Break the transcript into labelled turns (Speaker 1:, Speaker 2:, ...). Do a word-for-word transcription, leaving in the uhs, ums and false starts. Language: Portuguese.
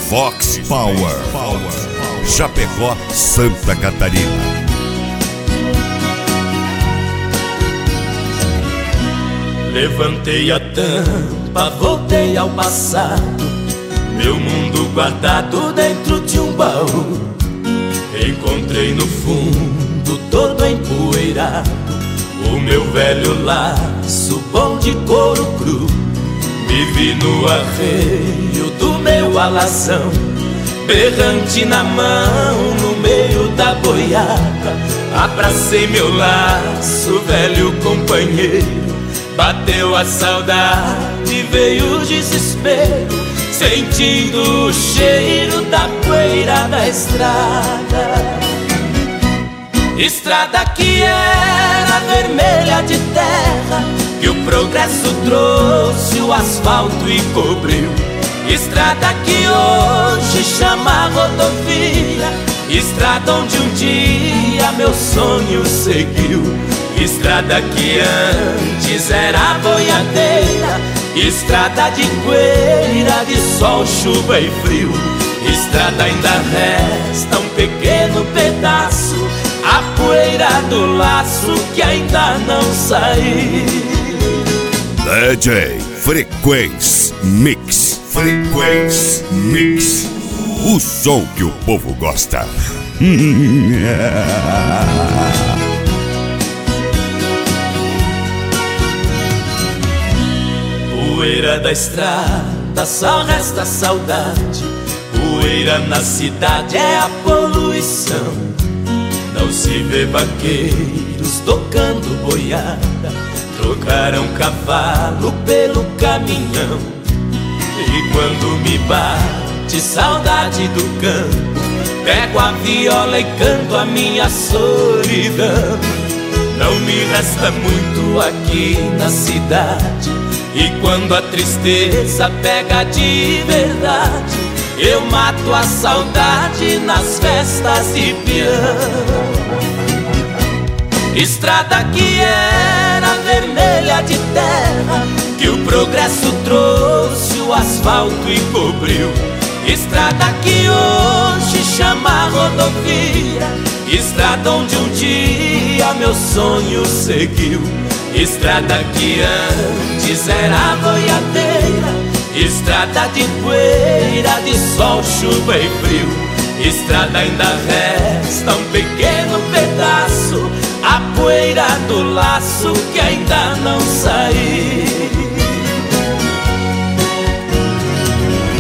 Speaker 1: Fox Power, Chapecó, Santa Catarina.
Speaker 2: Levantei a tampa, voltei ao passado, meu mundo guardado dentro de um baú. Encontrei no fundo, todo empoeirado, o meu velho laço bom de couro cru. Me vi no arreio do meu alazão, berrante na mão, no meio da boiada. Abracei meu laço, velho companheiro. Bateu a saudade, veio o desespero, sentindo o cheiro da poeira da estrada. Estrada que era vermelha de terra, que o progresso trouxe o asfalto e cobriu. Estrada que hoje chama rodovia, estrada onde um dia meu sonho seguiu. Estrada que antes era boiadeira, estrada de poeira, de sol, chuva e frio. Estrada ainda resta um pequeno pedaço, a poeira do laço que ainda não saiu.
Speaker 1: D J Frequência Mix, Frequência Mix, o som que o povo gosta.
Speaker 2: Poeira da estrada, só resta saudade. Poeira na cidade é a poluição. Não se vê vaqueiros tocando boiada, trocaram cavalo pelo caminhão. E quando me bate saudade do campo, pego a viola e canto a minha solidão. Não me resta muito aqui na cidade, e quando a tristeza pega de verdade, eu mato a saudade nas festas de peão. Estrada que era vermelha de terra, que o progresso trouxe o asfalto e cobriu. Estrada que hoje chama rodovia, estrada onde um dia meu sonho seguiu. Estrada que antes era boiadeira, estrada de poeira, de sol, chuva e frio. Estrada ainda resta um pequeno pedaço, a poeira do laço que ainda não saiu.